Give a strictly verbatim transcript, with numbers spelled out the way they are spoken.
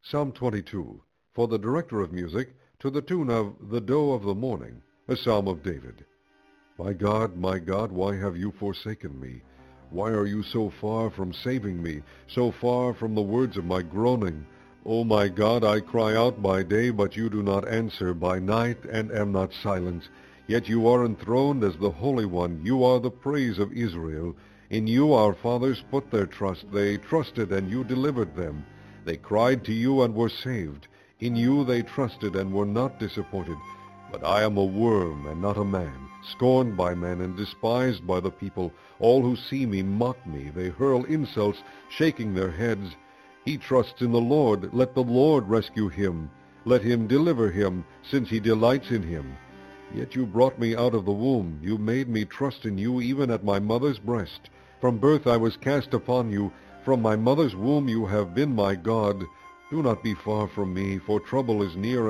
Psalm twenty-two, for the director of music, to the tune of The Doe of the Morning, a psalm of David. My God, my God, why have you forsaken me? Why are you so far from saving me, so far from the words of my groaning? O my God, I cry out by day, but you do not answer, by night, and am not silent. Yet you are enthroned as the Holy One. You are the praise of Israel. In you our fathers put their trust. They trusted, and you delivered them. They cried to you and were saved. In you they trusted and were not disappointed. But I am a worm and not a man, scorned by men and despised by the people. All who see me mock me. They hurl insults, shaking their heads. He trusts in the Lord. Let the Lord rescue him. Let him deliver him, since he delights in him. Yet you brought me out of the womb. You made me trust in you even at my mother's breast. From birth I was cast upon you. From my mother's womb you have been my God. Do not be far from me, for trouble is near,